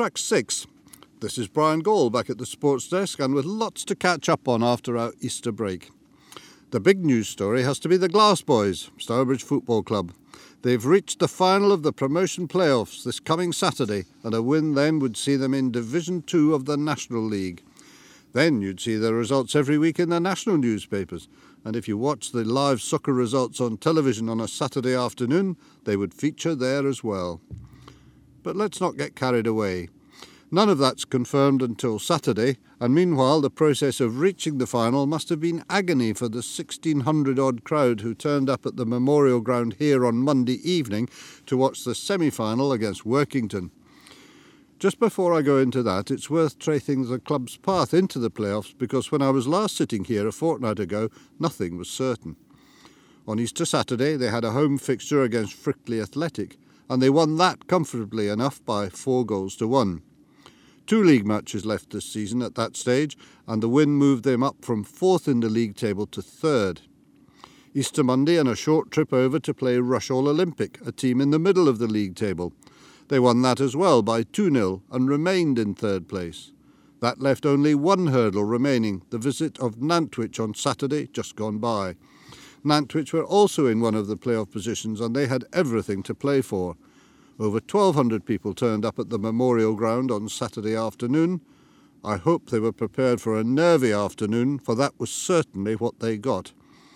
Track 6. This is Brian Gall back at the sports desk and with lots to catch up on after our Easter break. The big news story has to be the Glass Boys, Stourbridge Football Club. They've reached the final of the promotion playoffs this coming Saturday, and a win then would see them in Division 2 of the National League. Then you'd see the results every week in the national newspapers, and if you watch the live soccer results on television on a Saturday afternoon, they would feature there as well. But let's not get carried away. None of that's confirmed until Saturday, and meanwhile the process of reaching the final must have been agony for the 1,600-odd crowd who turned up at the Memorial Ground here on Monday evening to watch the semi-final against Workington. Just before I go into that, it's worth tracing the club's path into the playoffs, because when I was last sitting here a fortnight ago, nothing was certain. On Easter Saturday they had a home fixture against Frickley Athletic, and they won that comfortably enough by 4-1. 2 league matches left this season at that stage, and the win moved them up from 4th in the league table to 3rd. Easter Monday and a short trip over to play Rushall Olympic, a team in the middle of the league table. They won that as well by 2-0 and remained in 3rd place. That left only one hurdle remaining, the visit of Nantwich on Saturday just gone by. Nantwich were also in one of the playoff positions, and they had everything to play for. Over 1,200 people turned up at the Memorial Ground on Saturday afternoon. I hope they were prepared for a nervy afternoon, for that was certainly what they got.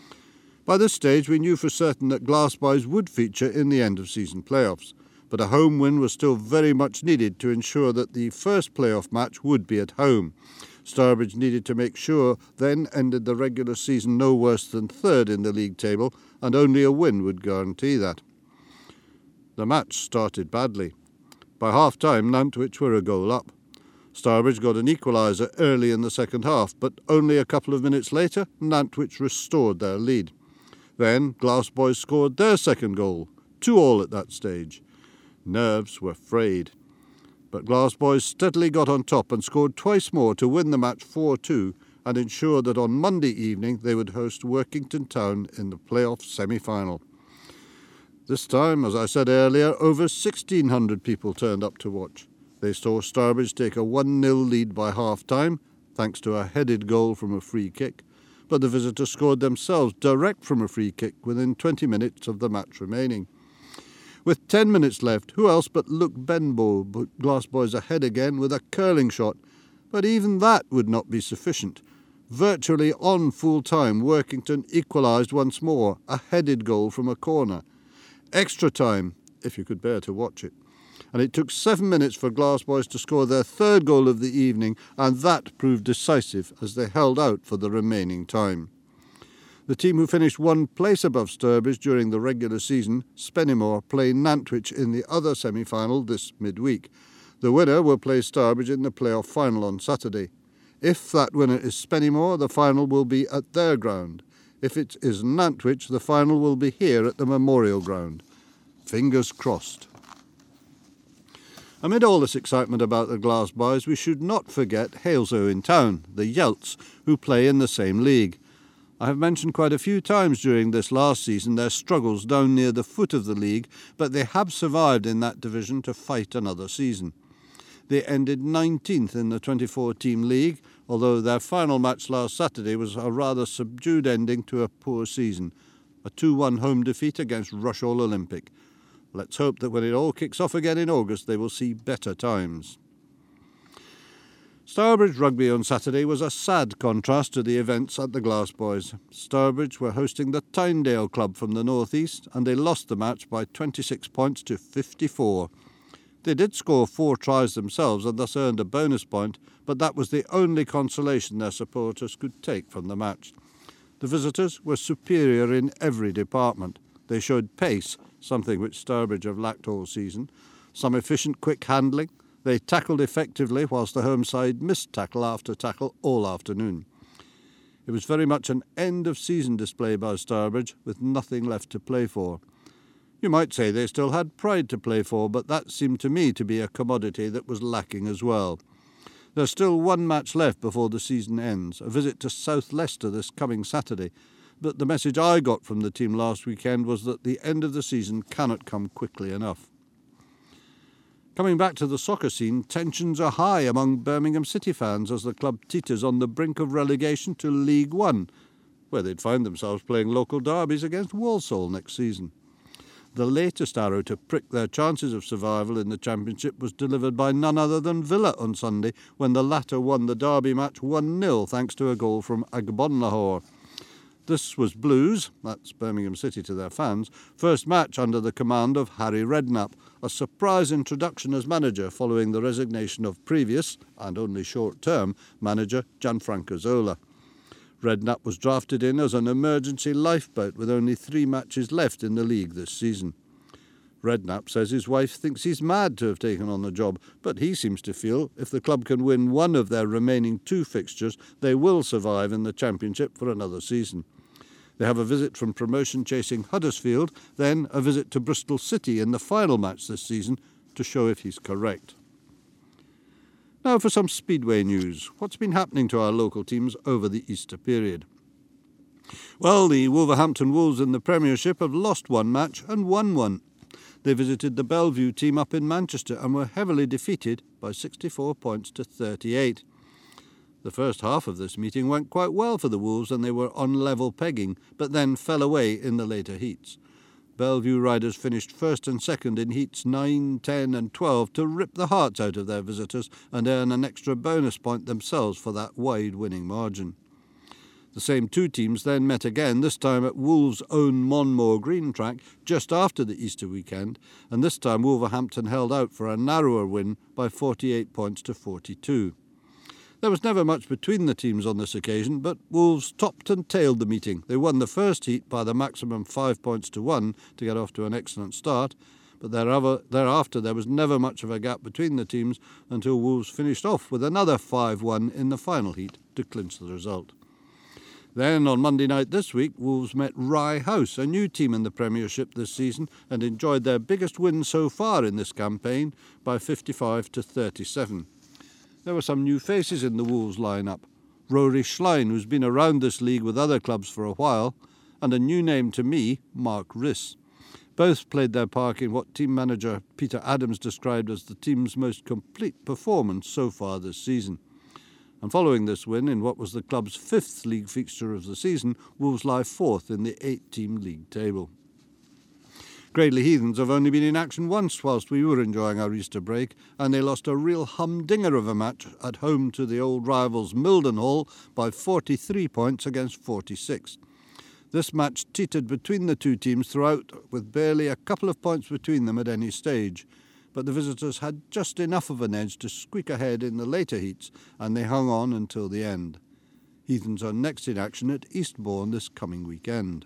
By this stage we knew for certain that Glass Boys would feature in the end-of-season playoffs, but a home win was still very much needed to ensure that the first playoff match would be at home. Stourbridge needed to make sure then ended the regular season no worse than 3rd in the league table, and only a win would guarantee that. The match started badly. By half-time, Nantwich were a goal up. Stourbridge got an equaliser early in the second half, but only a couple of minutes later, Nantwich restored their lead. Then Glass Boys scored their second goal, 2-2 at that stage. Nerves were frayed. But Glass Boys steadily got on top and scored twice more to win the match 4-2 and ensure that on Monday evening they would host Workington Town in the playoff semi-final. This time, as I said earlier, over 1,600 people turned up to watch. They saw Stourbridge take a 1-0 lead by half-time, thanks to a headed goal from a free kick, but the visitors scored themselves direct from a free kick within 20 minutes of the match remaining. With 10 minutes left, who else but Luke Benbow put Glass Boys ahead again with a curling shot, but even that would not be sufficient. Virtually on full-time, Workington equalised once more, a headed goal from a corner. Extra time, if you could bear to watch it. And it took 7 minutes for Glass Boys to score their 3rd goal of the evening, and that proved decisive as they held out for the remaining time. The team who finished 1 place above Stourbridge during the regular season, Spennymoor, play Nantwich in the other semi-final this midweek. The winner will play Stourbridge in the playoff final on Saturday. If that winner is Spennymoor, the final will be at their ground. If it is Nantwich, the final will be here at the Memorial Ground. Fingers crossed. Amid all this excitement about the Glass Boys, we should not forget Haleshoe in town, the Yelts, who play in the same league. I have mentioned quite a few times during this last season their struggles down near the foot of the league, but they have survived in that division to fight another season. They ended 19th in the 24-team league, although their final match last Saturday was a rather subdued ending to a poor season, a 2-1 home defeat against Rushall Olympic. Let's hope that when it all kicks off again in August, they will see better times. Stourbridge Rugby on Saturday was a sad contrast to the events at the Glass Boys. Stourbridge were hosting the Tynedale Club from the North East, and they lost the match by 26 points to 54. They did score 4 tries themselves and thus earned a bonus point, but that was the only consolation their supporters could take from the match. The visitors were superior in every department. They showed pace, something which Stourbridge have lacked all season, some efficient quick handling. They tackled effectively whilst the home side missed tackle after tackle all afternoon. It was very much an end-of-season display by Stourbridge, with nothing left to play for. You might say they still had pride to play for, but that seemed to me to be a commodity that was lacking as well. There's still 1 match left before the season ends, a visit to South Leicester this coming Saturday, but the message I got from the team last weekend was that the end of the season cannot come quickly enough. Coming back to the soccer scene, tensions are high among Birmingham City fans as the club teeters on the brink of relegation to League One, where they'd find themselves playing local derbies against Walsall next season. The latest arrow to prick their chances of survival in the Championship was delivered by none other than Villa on Sunday, when the latter won the derby match 1-0 thanks to a goal from Agbonlahor. This was Blues, that's Birmingham City to their fans, first match under the command of Harry Redknapp, a surprise introduction as manager following the resignation of previous, and only short-term, manager Gianfranco Zola. Redknapp was drafted in as an emergency lifeboat with only 3 matches left in the league this season. Redknapp says his wife thinks he's mad to have taken on the job, but he seems to feel if the club can win one of their remaining 2 fixtures, they will survive in the Championship for another season. They have a visit from promotion-chasing Huddersfield, then a visit to Bristol City in the final match this season to show if he's correct. Now for some Speedway news. What's been happening to our local teams over the Easter period? Well, the Wolverhampton Wolves in the Premiership have lost 1 match and won 1. They visited the Bellevue team up in Manchester and were heavily defeated by 64 points to 38. The first half of this meeting went quite well for the Wolves and they were on level pegging, but then fell away in the later heats. Bellevue riders finished first and second in heats 9, 10 and 12 to rip the hearts out of their visitors and earn an extra bonus point themselves for that wide winning margin. The same 2 teams then met again, this time at Wolves' own Monmore Green track, just after the Easter weekend, and this time Wolverhampton held out for a narrower win by 48 points to 42. There was never much between the teams on this occasion, but Wolves topped and tailed the meeting. They won the first heat by the maximum 5 points to 1 to get off to an excellent start, but thereafter there was never much of a gap between the teams until Wolves finished off with another 5-1 in the final heat to clinch the result. Then, on Monday night this week, Wolves met Rye House, a new team in the Premiership this season, and enjoyed their biggest win so far in this campaign by 55 to 37. There were some new faces in the Wolves line-up. Rory Schlein, who's been around this league with other clubs for a while, and a new name to me, Mark Riss. Both played their part in what team manager Peter Adams described as the team's most complete performance so far this season. And following this win in what was the club's 5th league fixture of the season, Wolves lie 4th in the 8-team league table. Gradley Heathens have only been in action once whilst we were enjoying our Easter break, and they lost a real humdinger of a match at home to the old rivals Mildenhall by 43 points against 46. This match teetered between the 2 teams throughout, with barely a couple of points between them at any stage. But the visitors had just enough of an edge to squeak ahead in the later heats, and they hung on until the end. Heathens are next in action at Eastbourne this coming weekend.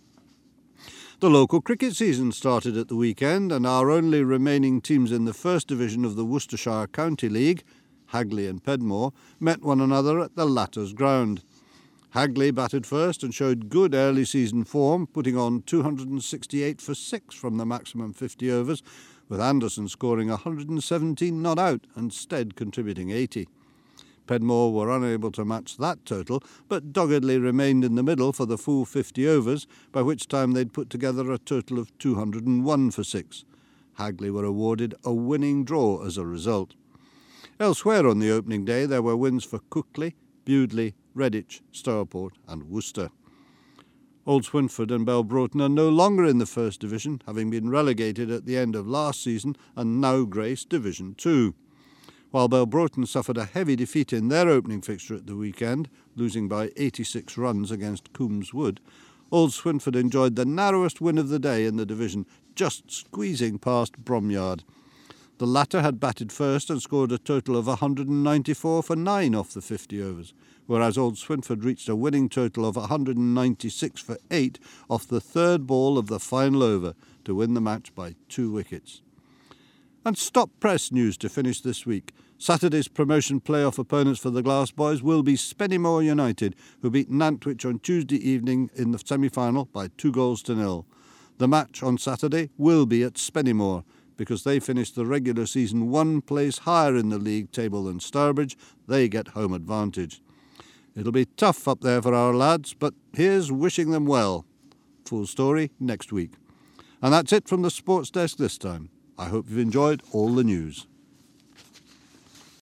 The local cricket season started at the weekend, and our only remaining teams in the First Division of the Worcestershire County League, Hagley and Pedmore, met one another at the latter's ground. Hagley batted first and showed good early season form, putting on 268 for 6 from the maximum 50 overs, with Anderson scoring 117 not out and Stead contributing 80. Pedmore were unable to match that total, but doggedly remained in the middle for the full 50 overs, by which time they'd put together a total of 201 for 6. Hagley were awarded a winning draw as a result. Elsewhere on the opening day there were wins for Cookley, Bewdley, Redditch, Stourport and Worcester. Old Swinford and Belbroughton are no longer in the First Division, having been relegated at the end of last season and now grace Division 2. While Belbroughton suffered a heavy defeat in their opening fixture at the weekend, losing by 86 runs against Coombs Wood, Old Swinford enjoyed the narrowest win of the day in the division, just squeezing past Bromyard. The latter had batted first and scored a total of 194 for 9 off the 50 overs, whereas Old Swinford reached a winning total of 196 for 8 off the 3rd ball of the final over to win the match by 2 wickets. And stop press news to finish this week. Saturday's promotion playoff opponents for the Glass Boys will be Spennymoor United, who beat Nantwich on Tuesday evening in the semi-final by 2-0. The match on Saturday will be at Spennymoor, because they finished the regular season 1 place higher in the league table than Stourbridge. They get home advantage. It'll be tough up there for our lads, but here's wishing them well. Full story next week. And that's it from the Sports Desk this time. I hope you've enjoyed all the news.